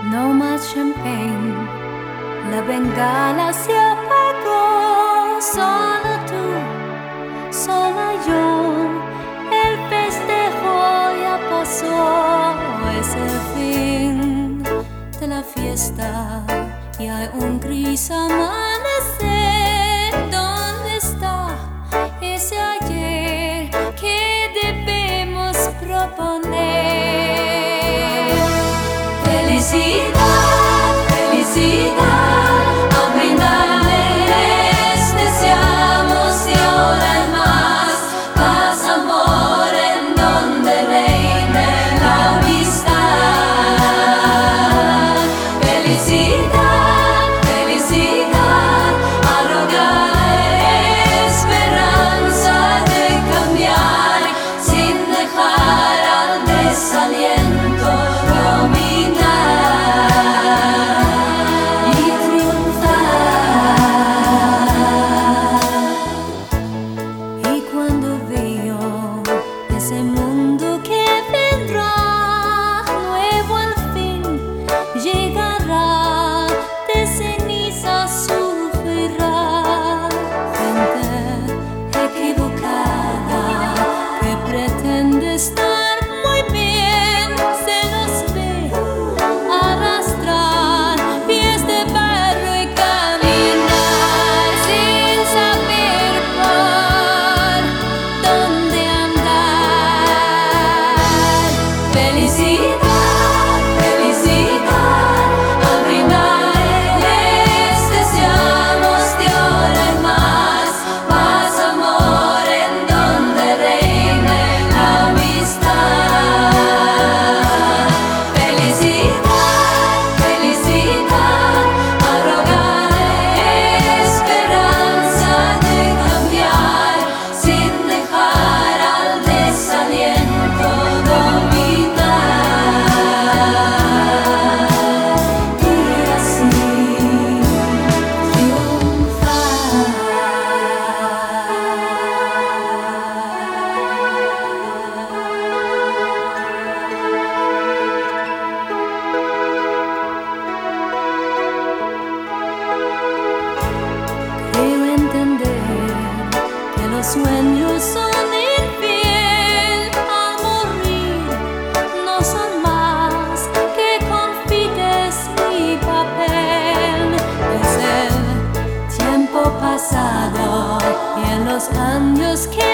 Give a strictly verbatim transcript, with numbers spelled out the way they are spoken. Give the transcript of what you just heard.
No más champagne, la bengala se apagó. Solo tú, sola yo, el festejo ya pasó. Es el fin de la fiesta y hay un gris amanecer. ¿Dónde está ese ayer que debemos proponer? Felicidad, felicidad, al brindarles deseamos y ahora hay más paz, amor en donde reine la amistad. Felicidad, felicidad, al rogar esperanza de cambiar sin dejar al desaliento dominar. Ese mundo que vendrá, nuevo al fin llegará, de cenizas surgirá. Gente equivocada que pretende estar muy bien, se nos ve arrastrar pies de barro y caminar sin saber por dónde andar. Felicidad, felicidad, al brindarles deseamos de ahora en más paz, amor en donde reine la amistad. Felicidad, felicidad, al rogar esperanza de cambiar sin dejar al desaliento dominar. Y así creo entender que los sueños son infiel al morir, no son más que confites y papel. Es el tiempo pasado y en los años que